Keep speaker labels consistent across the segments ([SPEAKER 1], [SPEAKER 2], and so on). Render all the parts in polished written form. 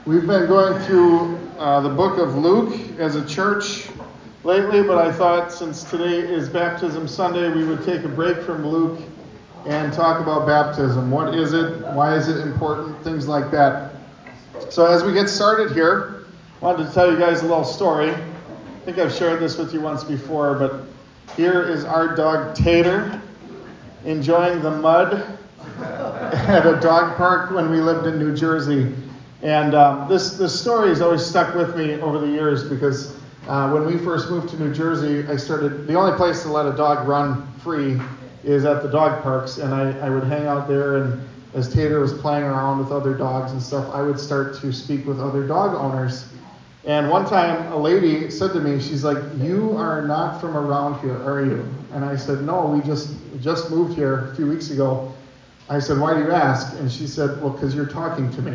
[SPEAKER 1] We've been going through the book of Luke as a church lately, but I thought since today is Baptism Sunday, we would take a break from Luke and talk about baptism. What is it? Why is it important? Things like that. So as we get started here, I wanted to tell you guys a little story. I think I've shared this with you once before, but here is our dog Tater enjoying the mud at a dog park when we lived in New Jersey. And this story has always stuck with me over the years because when we first moved to New Jersey, the only place to let a dog run free is at the dog parks, and I would hang out there, and as Tater was playing around with other dogs and stuff, I would start to speak with other dog owners. And one time a lady said to me, she's like, "You are not from around here, are you?" And I said, "No, we just moved here a few weeks ago." I said, "Why do you ask?" And she said, "Well, because you're talking to me."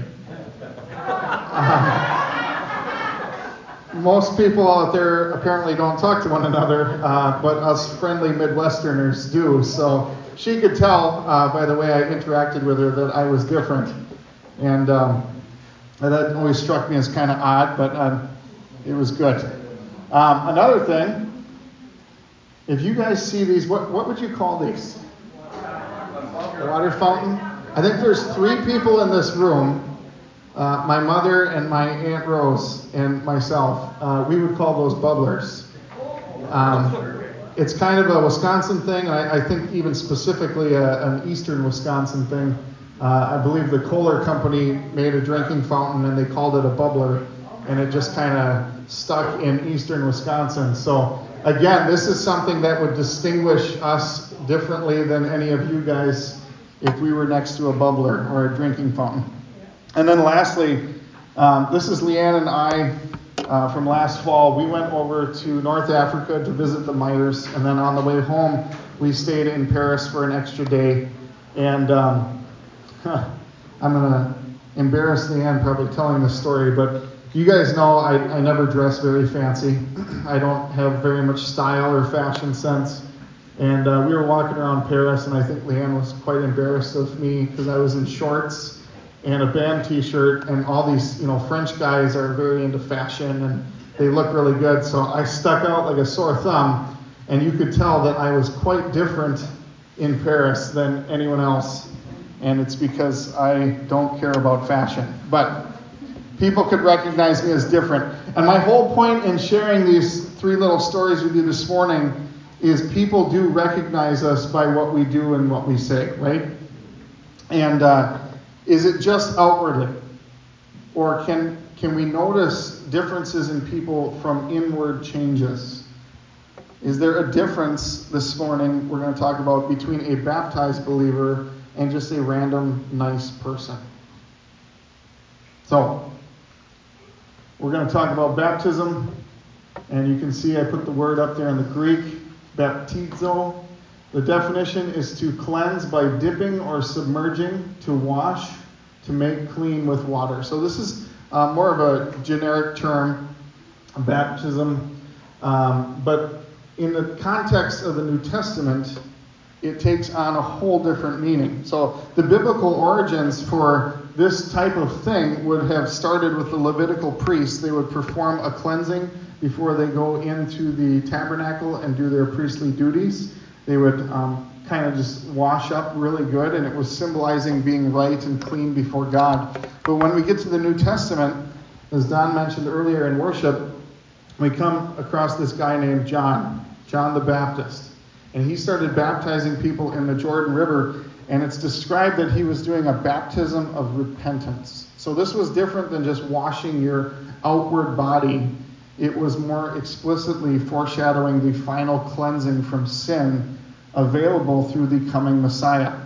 [SPEAKER 1] Most people out there apparently don't talk to one another, but us friendly Midwesterners do. So she could tell by the way I interacted with her that I was different. And that always struck me as kind of odd, but it was good. Another thing, if you guys see these, what would you call these? A water fountain? I think there's 3 people in this room. My mother and my Aunt Rose and myself, we would call those bubblers. It's kind of a Wisconsin thing, and I think even specifically an eastern Wisconsin thing. I believe the Kohler Company made a drinking fountain and they called it a bubbler, and it just kind of stuck in eastern Wisconsin. So again, this is something that would distinguish us differently than any of you guys if we were next to a bubbler or a drinking fountain. And then lastly, this is Leanne and I from last fall. We went over to North Africa to visit the Myers, and then on the way home, we stayed in Paris for an extra day. And I'm going to embarrass Leanne probably telling this story, but you guys know I never dress very fancy. I don't have very much style or fashion sense. And we were walking around Paris, and I think Leanne was quite embarrassed of me because I was in shorts and a band t-shirt, and all these, French guys are very into fashion, and they look really good. So I stuck out like a sore thumb, and you could tell that I was quite different in Paris than anyone else. And it's because I don't care about fashion. But people could recognize me as different. And my whole point in sharing these 3 little stories with you this morning is people do recognize us by what we do and what we say, right? And is it just outwardly? Or can we notice differences in people from inward changes? Is there a difference this morning we're going to talk about between a baptized believer and just a random nice person? So, we're going to talk about baptism, and you can see I put the word up there in the Greek, baptizo. The definition is to cleanse by dipping or submerging, to wash, to make clean with water. So this is more of a generic term, baptism, but in the context of the New Testament, it takes on a whole different meaning. So the biblical origins for this type of thing would have started with the Levitical priests. They would perform a cleansing before they go into the tabernacle and do their priestly duties. They would kind of just wash up really good, and it was symbolizing being right and clean before God. But when we get to the New Testament, as Don mentioned earlier in worship, we come across this guy named John the Baptist. And he started baptizing people in the Jordan River, and it's described that he was doing a baptism of repentance. So this was different than just washing your outward body. It was more explicitly foreshadowing the final cleansing from sin available through the coming Messiah.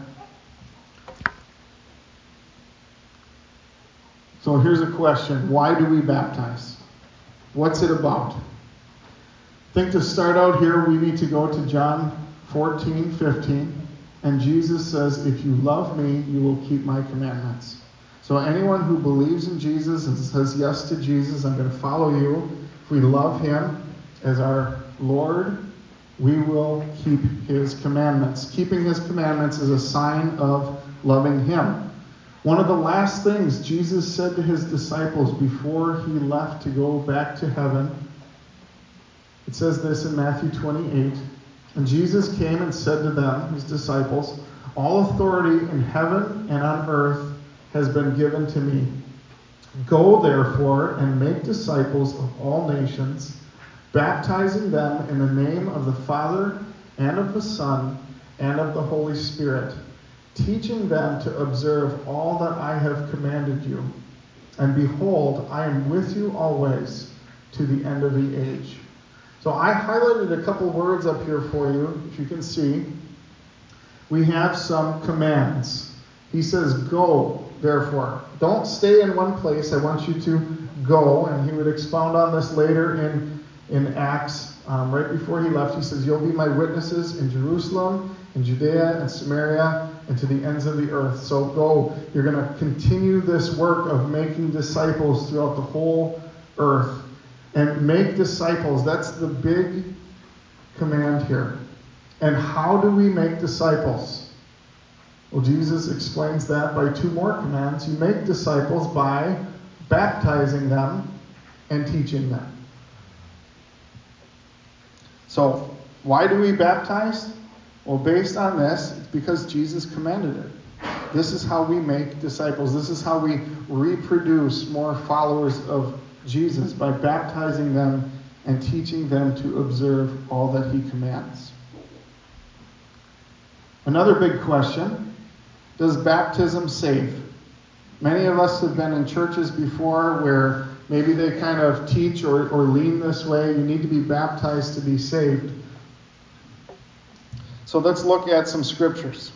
[SPEAKER 1] So here's a question. Why do we baptize? What's it about? I think to start out here, we need to go to John 14:15. And Jesus says, "If you love me, you will keep my commandments." So anyone who believes in Jesus and says yes to Jesus, I'm going to follow you. If we love him as our Lord, we will keep his commandments. Keeping his commandments is a sign of loving him. One of the last things Jesus said to his disciples before he left to go back to heaven, it says this in Matthew 28, and Jesus came and said to them, his disciples, all authority in heaven and on earth has been given to me. Go therefore and make disciples of all nations, baptizing them in the name of the Father and of the Son and of the Holy Spirit, teaching them to observe all that I have commanded you. And behold, I am with you always to the end of the age. So I highlighted a couple words up here for you, if you can see. We have some commands. He says, go, therefore. Don't stay in one place. I want you to go. And he would expound on this later in Acts. Right before he left, he says, you'll be my witnesses in Jerusalem, in Judea, and Samaria, and to the ends of the earth. So go. You're going to continue this work of making disciples throughout the whole earth. And make disciples. That's the big command here. And how do we make disciples? Well, Jesus explains that by two more commands. You make disciples by baptizing them and teaching them. So, why do we baptize? Well, based on this, it's because Jesus commanded it. This is how we make disciples. This is how we reproduce more followers of Jesus, by baptizing them and teaching them to observe all that he commands. Another big question, does baptism save? Many of us have been in churches before where maybe they kind of teach or lean this way. You need to be baptized to be saved. So let's look at some scriptures.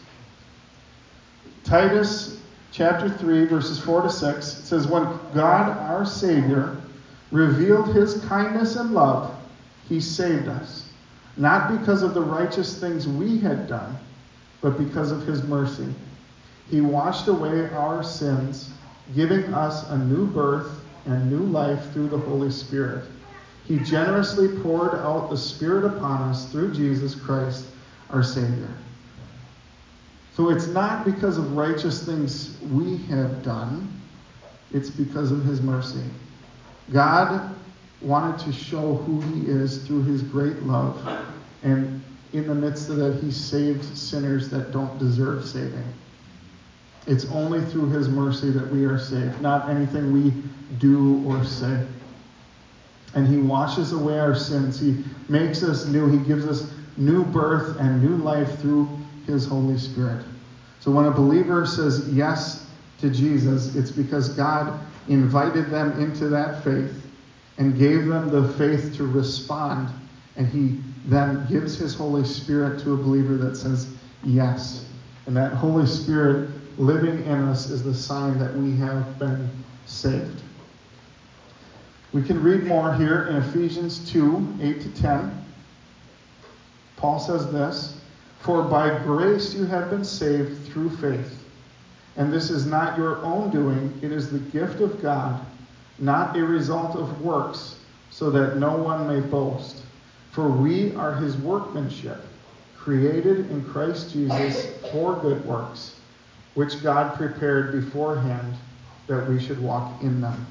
[SPEAKER 1] Titus chapter 3, verses 4 to 6, it says, when God our Savior revealed his kindness and love, he saved us, not because of the righteous things we had done, but because of his mercy. He washed away our sins, giving us a new birth and new life through the Holy Spirit. He generously poured out the Spirit upon us through Jesus Christ, our Savior. So it's not because of righteous things we have done, it's because of his mercy. God wanted to show who he is through his great love, and in the midst of that, he saved sinners that don't deserve saving. It's only through his mercy that we are saved, not anything we do or say. And he washes away our sins. He makes us new. He gives us new birth and new life through his Holy Spirit. So when a believer says yes to Jesus, it's because God invited them into that faith and gave them the faith to respond. And he then gives his Holy Spirit to a believer that says yes. And that Holy Spirit living in us is the sign that we have been saved. We can read more here in Ephesians 2, 8 to 10. Paul says this, for by grace you have been saved through faith. And this is not your own doing, it is the gift of God, not a result of works, so that no one may boast. For we are his workmanship, created in Christ Jesus for good works, which God prepared beforehand that we should walk in them.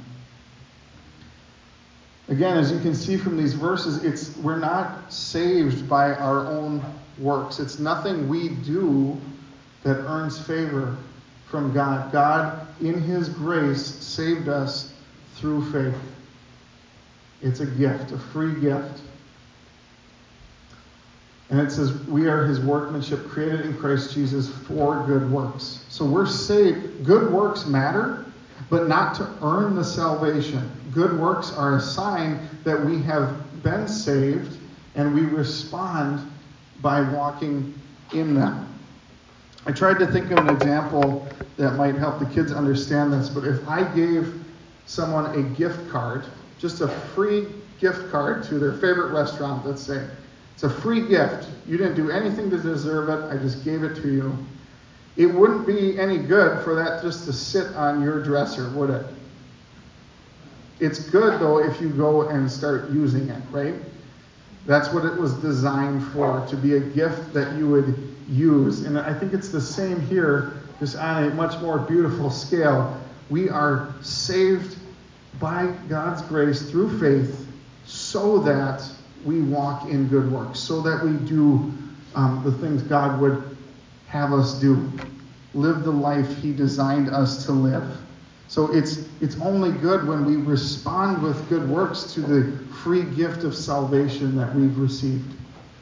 [SPEAKER 1] Again, as you can see from these verses, we're not saved by our own works. It's nothing we do that earns favor from God. God, in his grace, saved us through faith. It's a gift, a free gift. And it says, we are his workmanship, created in Christ Jesus for good works. So we're saved. Good works matter, but not to earn the salvation. Good works are a sign that we have been saved, and we respond by walking in them. I tried to think of an example that might help the kids understand this, but if I gave someone a gift card, just a free gift card to their favorite restaurant, let's say, it's a free gift. You didn't do anything to deserve it. I just gave it to you. It wouldn't be any good for that just to sit on your dresser, would it? It's good, though, if you go and start using it, right? That's what it was designed for, to be a gift that you would use. And I think it's the same here just on a much more beautiful scale. We are saved by God's grace through faith so that we walk in good works, so that we do the things God would have us do. Live the life He designed us to live. So it's only good when we respond with good works to the free gift of salvation that we've received.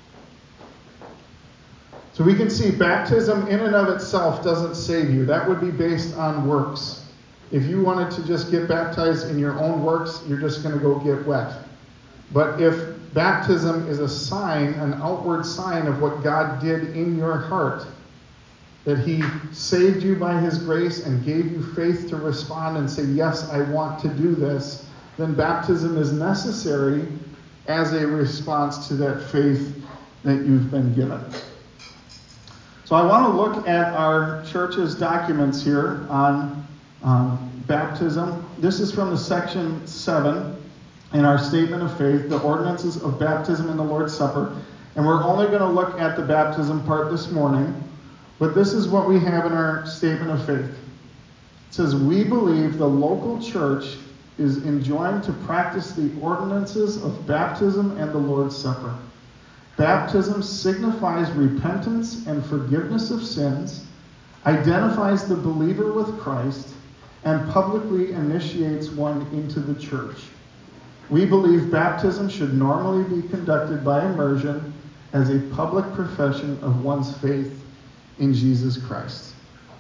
[SPEAKER 1] So we can see baptism in and of itself doesn't save you. That would be based on works. If you wanted to just get baptized in your own works, you're just going to go get wet. But if baptism is a sign, an outward sign of what God did in your heart, that He saved you by His grace and gave you faith to respond and say, yes, I want to do this, then baptism is necessary as a response to that faith that you've been given. So I want to look at our church's documents here on baptism. This is from the section 7 in our statement of faith, the ordinances of baptism and the Lord's Supper. And we're only going to look at the baptism part this morning. But this is what we have in our statement of faith. It says, we believe the local church is enjoined to practice the ordinances of baptism and the Lord's Supper. Baptism signifies repentance and forgiveness of sins, identifies the believer with Christ, and publicly initiates one into the church. We believe baptism should normally be conducted by immersion as a public profession of one's faith in Jesus Christ.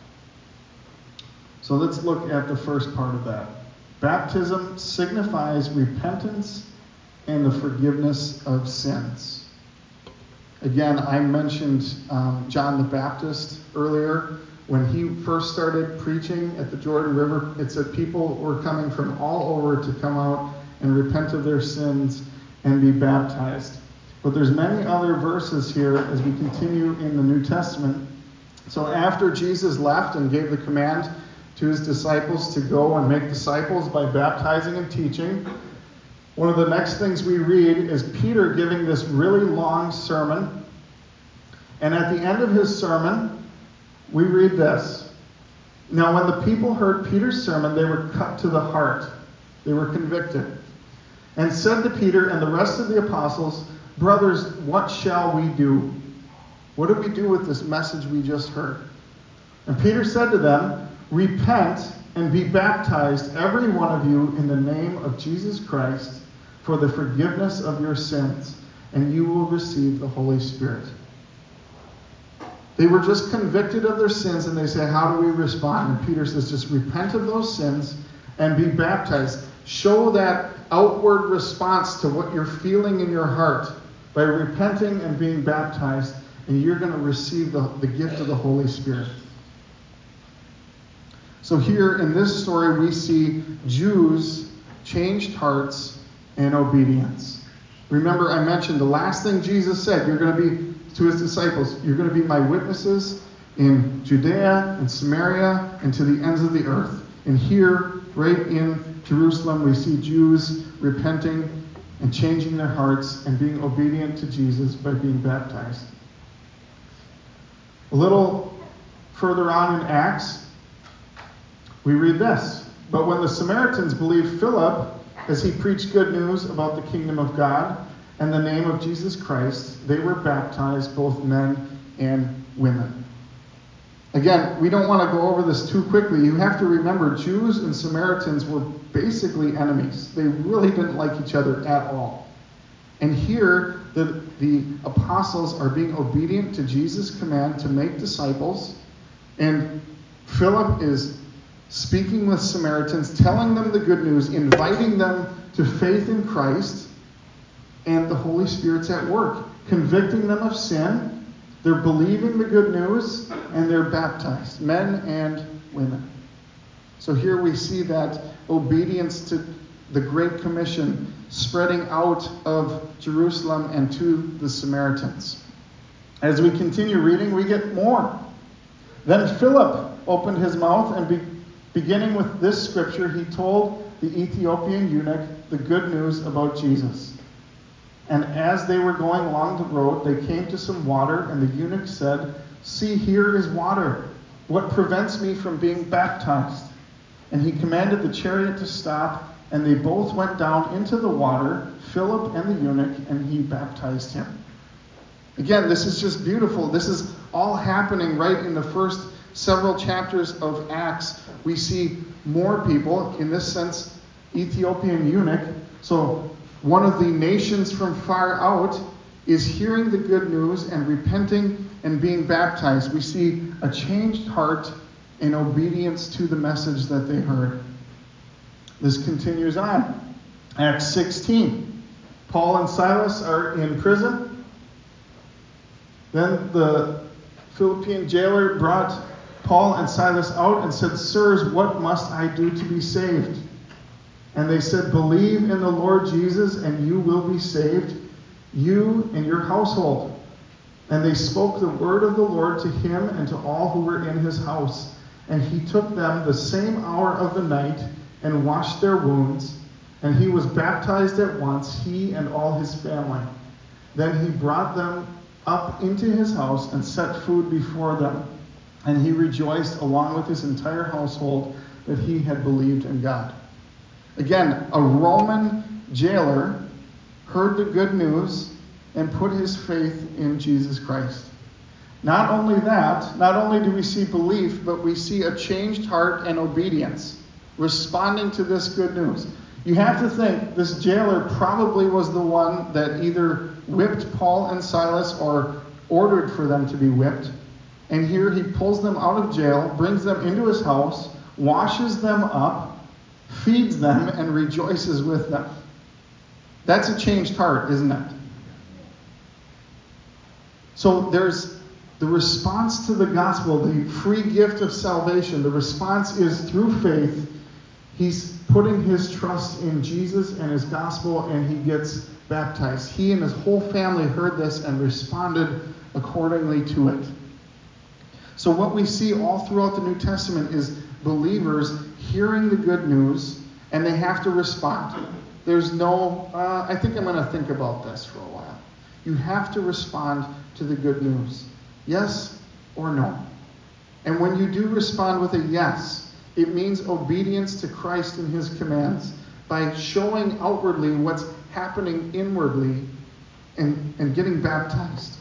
[SPEAKER 1] So let's look at the first part of that. Baptism signifies repentance and the forgiveness of sins. Again, I mentioned John the Baptist earlier. When he first started preaching at the Jordan River, it said people were coming from all over to come out and repent of their sins and be baptized. But there's many other verses here as we continue in the New Testament. So after Jesus left and gave the command to his disciples to go and make disciples by baptizing and teaching, one of the next things we read is Peter giving this really long sermon. And at the end of his sermon, we read this. Now, when the people heard Peter's sermon, they were cut to the heart. They were convicted. And said to Peter and the rest of the apostles, brothers, what shall we do? What do we do with this message we just heard? And Peter said to them, repent and be baptized, every one of you, in the name of Jesus Christ, for the forgiveness of your sins, and you will receive the Holy Spirit. They were just convicted of their sins, and they say, how do we respond? And Peter says, just repent of those sins and be baptized. Show that outward response to what you're feeling in your heart by repenting and being baptized, and you're going to receive the gift of the Holy Spirit. So here in this story, we see Jews' changed hearts and obedience. Remember, I mentioned the last thing Jesus said, you're going to be, to his disciples, you're going to be my witnesses in Judea and Samaria and to the ends of the earth. And here, right in Jerusalem, we see Jews repenting and changing their hearts and being obedient to Jesus by being baptized. A little further on in Acts, we read this. But when the Samaritans believed Philip as he preached good news about the kingdom of God and the name of Jesus Christ, they were baptized, both men and women. Again, we don't want to go over this too quickly. You have to remember, Jews and Samaritans were basically enemies. They really didn't like each other at all. And here, the apostles are being obedient to Jesus' command to make disciples. And Philip is speaking with Samaritans, telling them the good news, inviting them to faith in Christ. And the Holy Spirit's at work, convicting them of sin. They're believing the good news, and they're baptized, men and women. So here we see that obedience to the Great Commission spreading out of Jerusalem and to the Samaritans. As we continue reading, we get more. Then Philip opened his mouth, and beginning with this scripture, he told the Ethiopian eunuch the good news about Jesus. And as they were going along the road, they came to some water, and the eunuch said, "See, here is water.
[SPEAKER 2] what prevents me from being baptized?" And he commanded the chariot to stop, and they both went down into the water, Philip and the eunuch, and he baptized him. Again, this is just beautiful. This is all happening right in the first several chapters of Acts. We see more people, in this sense, Ethiopian eunuch. So one of the nations from far out is hearing the good news and repenting and being baptized. We see a changed heart in obedience to the message that they heard. This continues on. Acts 16. Paul and Silas are in prison. Then the Philippian jailer brought Paul and Silas out and said, "Sirs, what must I do to be saved?" And they said, "Believe in the Lord Jesus, and you will be saved, you and your household." And they spoke the word of the Lord to him and to all who were in his house. And he took them the same hour of the night and washed their wounds. And he was baptized at once, he and all his family. Then he brought them up into his house and set food before them. And he rejoiced along with his entire household that he had believed in God. Again, a Roman jailer heard the good news and put his faith in Jesus Christ. Not only that, not only do we see belief, but we see a changed heart and obedience, responding to this good news. You have to think this jailer probably was the one that either whipped Paul and Silas or ordered for them to be whipped. And here he pulls them out of jail, brings them into his house, washes them up, feeds them, and rejoices with them. That's a changed heart, isn't it? So there's the response to the gospel, the free gift of salvation. The response is through faith. He's putting his trust in Jesus and his gospel, and he gets baptized. He and his whole family heard this and responded accordingly to it. So what we see all throughout the New Testament is believers hearing the good news, and they have to respond. There's no, I think I'm going to think about this for a while. You have to respond to the good news. Yes or no. And when you do respond with a yes, it means obedience to Christ and his commands by showing outwardly what's happening inwardly and getting baptized.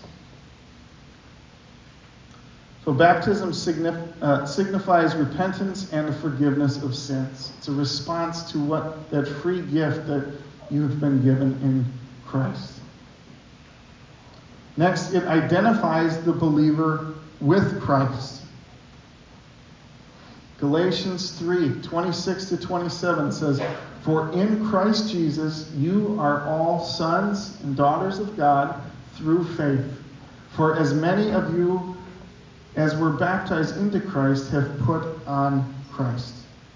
[SPEAKER 2] So baptism signifies repentance and the forgiveness of sins. It's a response to what that free gift that you have been given in Christ. Next, it identifies the believer with Christ. Galatians 3:26-27 says, "For in Christ Jesus you are all sons and daughters of God through faith. For as many of you as were baptized into Christ have put on Christ."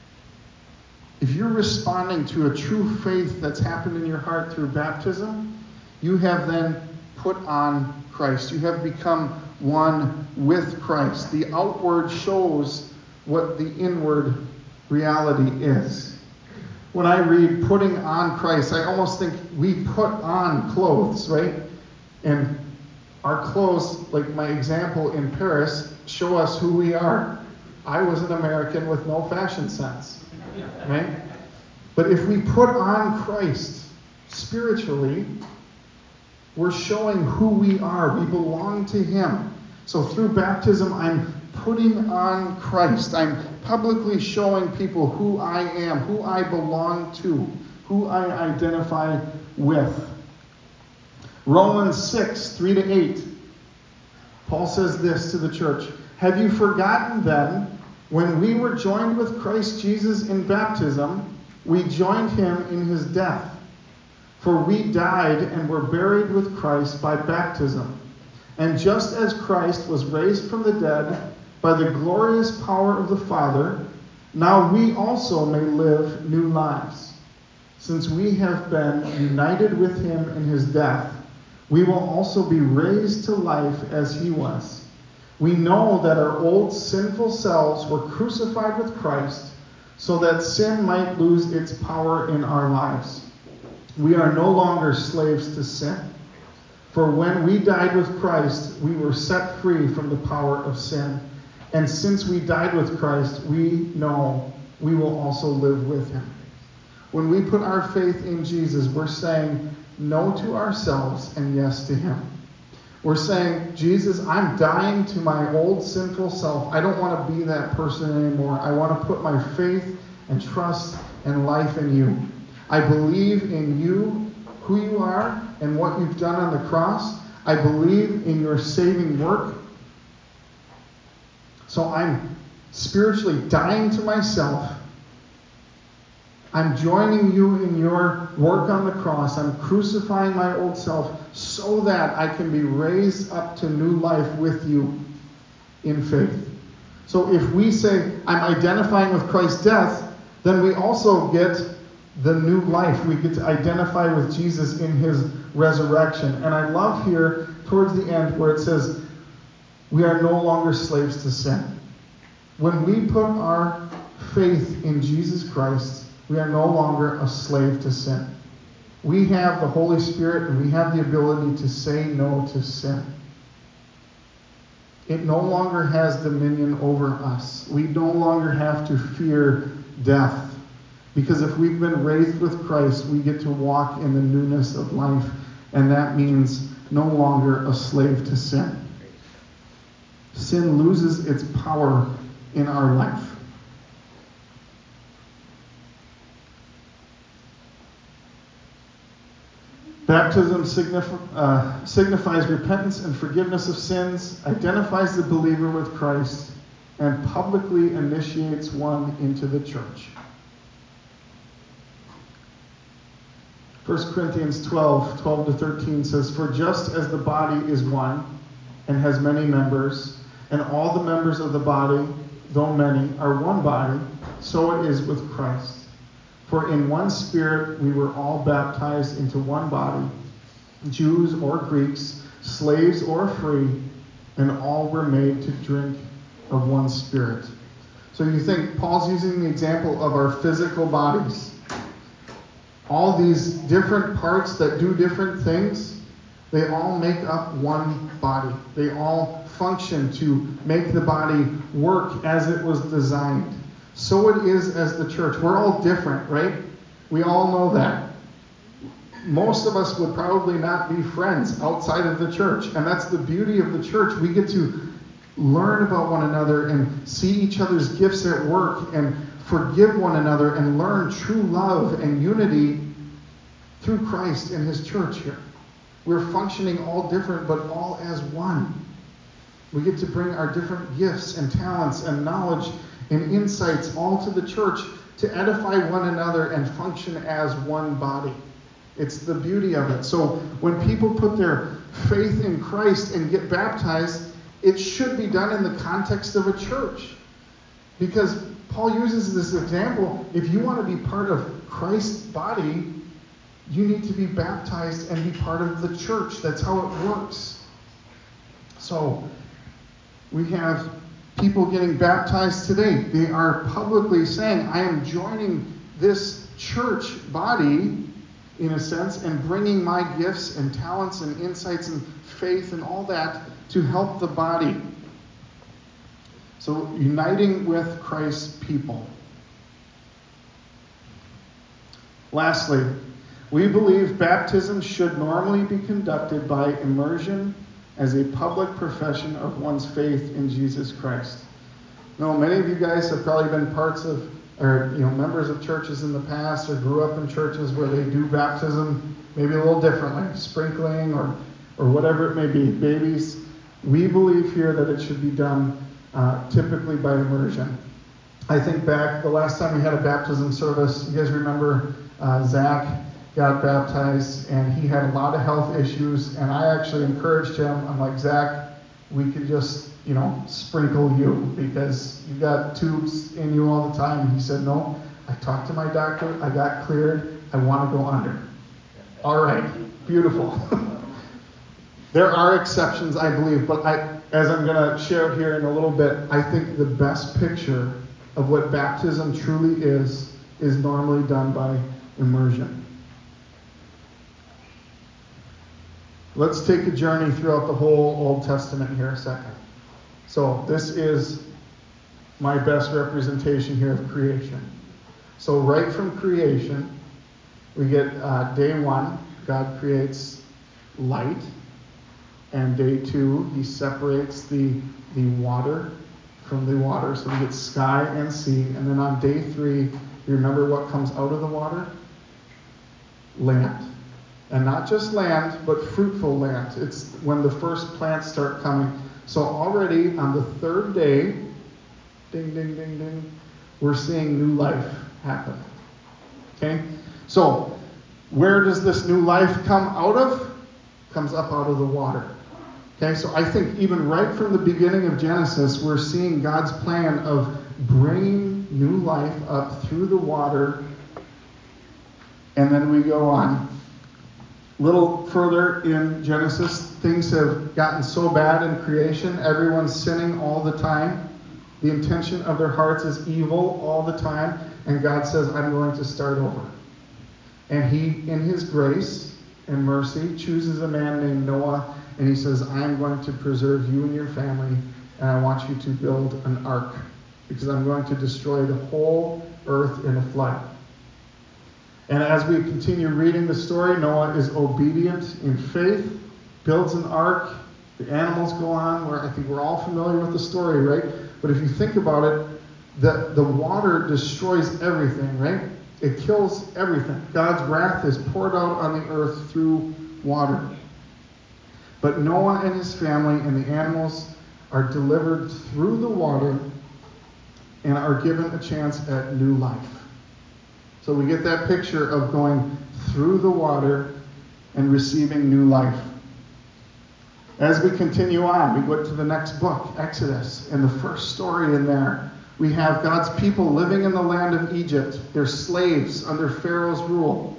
[SPEAKER 2] If you're responding to a true faith that's happened in your heart through baptism, you have then put on Christ. You have become one with Christ. The outward shows what the inward reality is. When I read putting on Christ, I almost think we put on clothes, right? And our clothes, like my example in Paris, show us who we are. I was an American with no fashion sense, right? But if we put on Christ spiritually, we're showing who we are. We belong to him. So through baptism, I'm putting on Christ. I'm publicly showing people who I am, who I belong to, who I identify with. Romans 6:3-8. Paul says this to the church. "Have you forgotten then, when we were joined with Christ Jesus in baptism, we joined him in his death? For we died and were buried with Christ by baptism. And just as Christ was raised from the dead by the glorious power of the Father, now we also may live new lives. Since we have been united with him in his death, we will also be raised to life as he was. We know that our old sinful selves were crucified with Christ so that sin might lose its power in our lives. We are no longer slaves to sin. For when we died with Christ, we were set free from the power of sin. And since we died with Christ, we know we will also live with him. When we put our faith in Jesus, we're saying no to ourselves and yes to him. We're saying, Jesus, I'm dying to my old sinful self. I don't want to be that person anymore. I want to put my faith and trust and life in you. I believe in you, who you are, and what you've done on the cross. I believe in your saving work. So I'm spiritually dying to myself. I'm joining you in your work on the cross. I'm crucifying my old self so that I can be raised up to new life with you in faith. So if we say, I'm identifying with Christ's death, then we also get the new life. We get to identify with Jesus in his resurrection. And I love here towards the end where it says, we are no longer slaves to sin. When we put our faith in Jesus Christ, we are no longer a slave to sin. We have the Holy Spirit and we have the ability to say no to sin. It no longer has dominion over us. We no longer have to fear death. Because if we've been raised with Christ, we get to walk in the newness of life. And that means no longer a slave to sin. Sin loses its power in our life. Baptism signifies repentance and forgiveness of sins, identifies the believer with Christ, and publicly initiates one into the church. 1 Corinthians 12:12-13 says, For just as the body is one and has many members, and all the members of the body, though many, are one body, so it is with Christ. For in one Spirit we were all baptized into one body, Jews or Greeks, slaves or free, and all were made to drink of one Spirit. So you think Paul's using the example of our physical bodies. All these different parts that do different things, they all make up one body. They all function to make the body work as it was designed. So it is as the church. We're all different, right? We all know that. Most of us would probably not be friends outside of the church. And that's the beauty of the church. We get to learn about one another and see each other's gifts at work and forgive one another and learn true love and unity through Christ and his church here. We're functioning all different, but all as one. We get to bring our different gifts and talents and knowledge and insights all to the church to edify one another and function as one body. It's the beauty of it. So when people put their faith in Christ and get baptized, it should be done in the context of a church. Because Paul uses this example, if you want to be part of Christ's body, you need to be baptized and be part of the church. That's how it works. So we have people getting baptized today. They are publicly saying, I am joining this church body, in a sense, and bringing my gifts and talents and insights and faith and all that to help the body. So uniting with Christ's people. Lastly, we believe baptism should normally be conducted by immersion as a public profession of one's faith in Jesus Christ. Now, many of you guys have probably been parts of, or members of churches in the past, or grew up in churches where they do baptism maybe a little differently, sprinkling or whatever it may be, babies. We believe here that it should be done typically by immersion. I think back the last time we had a baptism service, you guys remember Zach got baptized, and he had a lot of health issues, and I actually encouraged him. I'm like, Zach, we could just, sprinkle you because you got tubes in you all the time. And he said, no, I talked to my doctor, I got cleared, I want to go under. All right, beautiful. There are exceptions, I believe, but as I'm going to share here in a little bit, I think the best picture of what baptism truly is normally done by immersion. Let's take a journey throughout the whole Old Testament here a second. So this is
[SPEAKER 1] my best representation here of creation. So right from creation, we get day 1, God creates light. And day 2, he separates the water from the water. So we get sky and sea. And then on day 3, you remember what comes out of the water? Land. And not just land, but fruitful land. It's when the first plants start coming. So already on the 3rd day, ding, ding, ding, ding, we're seeing new life happen. Okay? So where does this new life come out of? Comes up out of the water. Okay, so I think even right from the beginning of Genesis, we're seeing God's plan of bringing new life up through the water, and then we go on. A little further in Genesis, things have gotten so bad in creation, everyone's sinning all the time. The intention of their hearts is evil all the time, and God says, I'm going to start over. And he, in his grace and mercy, chooses a man named Noah, and he says, I am going to preserve you and your family, and I want you to build an ark, because I'm going to destroy the whole earth in a flood. And as we continue reading the story, Noah is obedient in faith, builds an ark, the animals go on, where I think we're all familiar with the story, right? But if you think about it, the water destroys everything, right? It kills everything. God's wrath is poured out on the earth through water. But Noah and his family and the animals are delivered through the water and are given a chance at new life. So we get that picture of going through the water and receiving new life. As we continue on, we go to the next book, Exodus, and the first story in there, we have God's people living in the land of Egypt. They're slaves under Pharaoh's rule.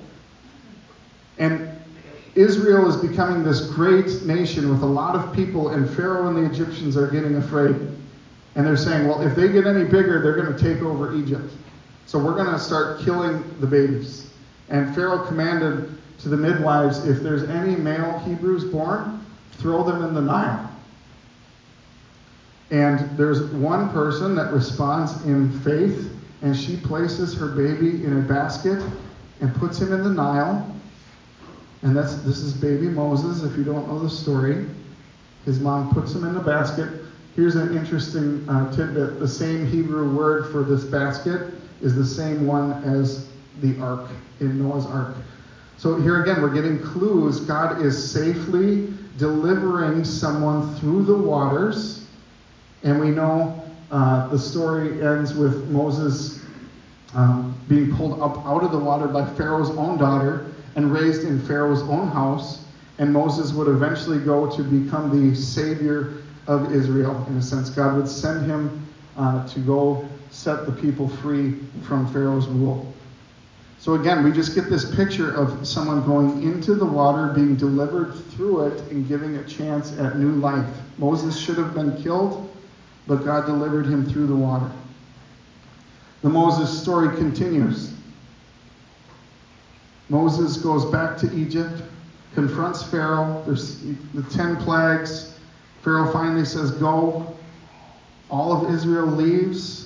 [SPEAKER 1] And Israel is becoming this great nation with a lot of people, and Pharaoh and the Egyptians are getting afraid. And they're saying, well, if they get any bigger, they're going to take over Egypt. So we're going to start killing the babies. And Pharaoh commanded to the midwives, if there's any male Hebrews born, throw them in the Nile. And there's one person that responds in faith, and she places her baby in a basket and puts him in the Nile. And this is baby Moses, if you don't know the story. His mom puts him in the basket. Here's an interesting tidbit. The same Hebrew word for this basket is the same one as the ark, in Noah's ark. So here again, we're getting clues. God is safely delivering someone through the waters. And we know the story ends with Moses being pulled up out of the water by Pharaoh's own daughter and raised in Pharaoh's own house. And Moses would eventually go to become the savior of Israel. In a sense, God would send him to go set the people free from Pharaoh's rule. So again, we just get this picture of someone going into the water, being delivered through it, and giving a chance at new life. Moses should have been killed, but God delivered him through the water. The Moses story continues. Moses goes back to Egypt, confronts Pharaoh. There's the 10 plagues. Pharaoh finally says, go. All of Israel leaves.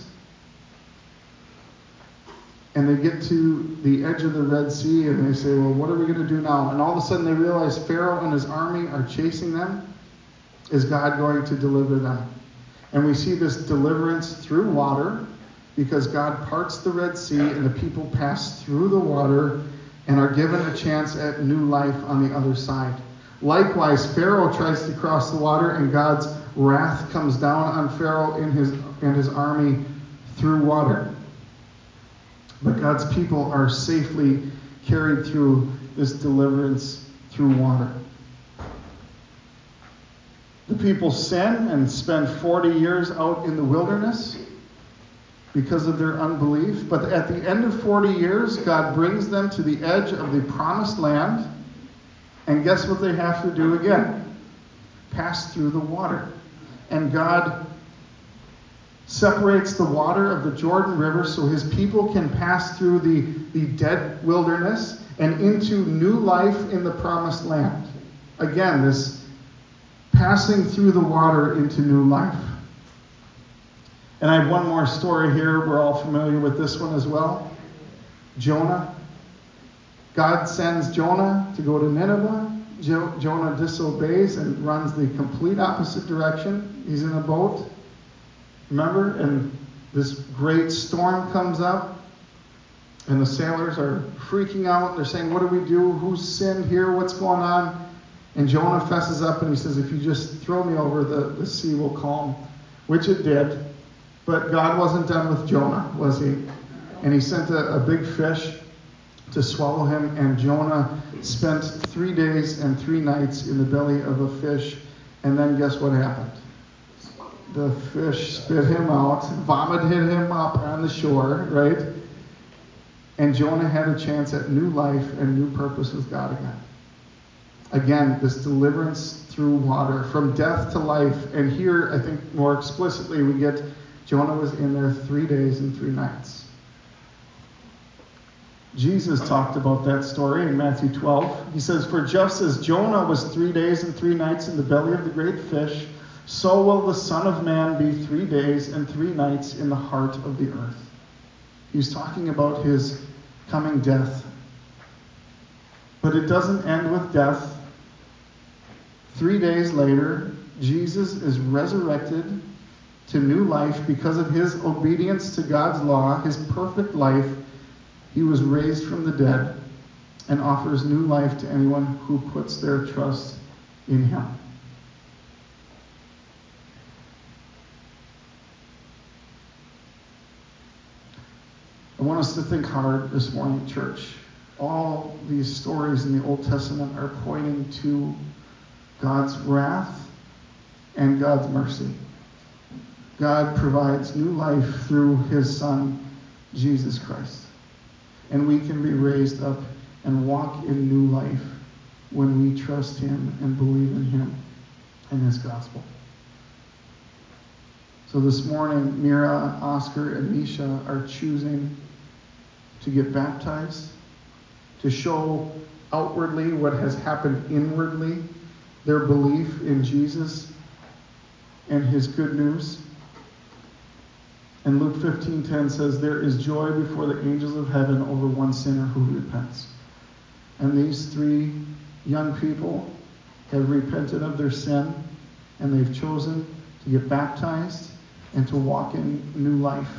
[SPEAKER 1] And they get to the edge of the Red Sea, and they say, well, what are we going to do now? And all of a sudden they realize Pharaoh and his army are chasing them. Is God going to deliver them? And we see this deliverance through water, because God parts the Red Sea, and the people pass through the water and are given a chance at new life on the other side. Likewise, Pharaoh tries to cross the water, and God's wrath comes down on Pharaoh and his army through water. But God's people are safely carried through this deliverance through water. The people sin and spend 40 years out in the wilderness because of their unbelief. But at the end of 40 years, God brings them to the edge of the promised land. And guess what they have to do again? Pass through the water. And God separates the water of the Jordan River so his people can pass through the dead wilderness and into new life in the promised land. Again, this passing through the water into new life.
[SPEAKER 2] And I have one more story here. We're all familiar with this one as well. Jonah. God sends Jonah to go to Nineveh. Jonah disobeys and runs the complete opposite direction. He's in a boat, remember? And this great storm comes up, and the sailors are freaking out. They're saying, what do we do? Who's sinned here? What's going on? And Jonah fesses up and he says, if you just throw me over, the sea will calm, which it did. But God wasn't done with Jonah, was he? And he sent a big fish to swallow him, and Jonah spent 3 days and 3 nights in the belly of a fish, and then guess what happened? The fish spit him out, vomited him up on the shore, right? And Jonah had a chance at new life and new purpose with God again. Again, this deliverance through water, from death to life. And here, I think more explicitly, we get Jonah was in there 3 days and 3 nights. Jesus talked about that story in Matthew 12. He says, for just as Jonah was 3 days and 3 nights in the belly of the great fish, so will the Son of Man be 3 days and 3 nights in the heart of the earth. He's talking about his coming death. But it doesn't end with death. 3 days later, Jesus is resurrected to new life because of his obedience to God's law, his perfect life. He was raised from the dead and offers new life to anyone who puts their trust in him. I want us to think hard this morning, church. All these stories in the Old Testament are pointing to God's wrath and God's mercy. God provides new life through his Son, Jesus Christ. And we can be raised up and walk in new life when we trust him and believe in him and his gospel. So this morning, Mira, Oscar, and Misha are choosing to get baptized, to show outwardly what has happened inwardly, their belief in Jesus and his good news. And Luke 15:10 says, there is joy before the angels of heaven over one sinner who repents. And these 3 young people have repented of their sin, and they've chosen to get baptized and to walk in new life.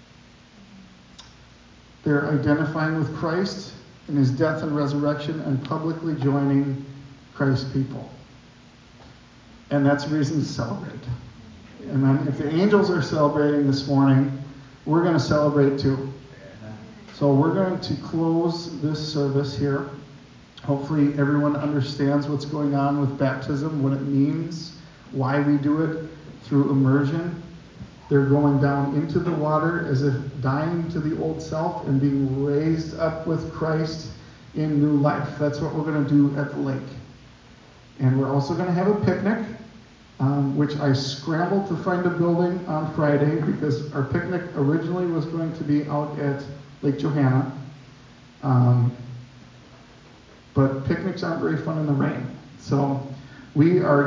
[SPEAKER 2] They're identifying with Christ in his death and resurrection and publicly joining Christ's people. And that's a reason to celebrate. Amen. If the angels are celebrating this morning, we're going to celebrate too. So we're going to close this service here. Hopefully everyone understands what's going on with baptism, what it means, why we do it through immersion. They're going down into the water as if dying to the old self and being raised up with Christ in new life. That's what we're going to do at the lake. And we're also going to have a picnic, which I scrambled to find a building on Friday because our picnic originally was going to be out at Lake Johanna. But picnics aren't very fun in the rain. So we are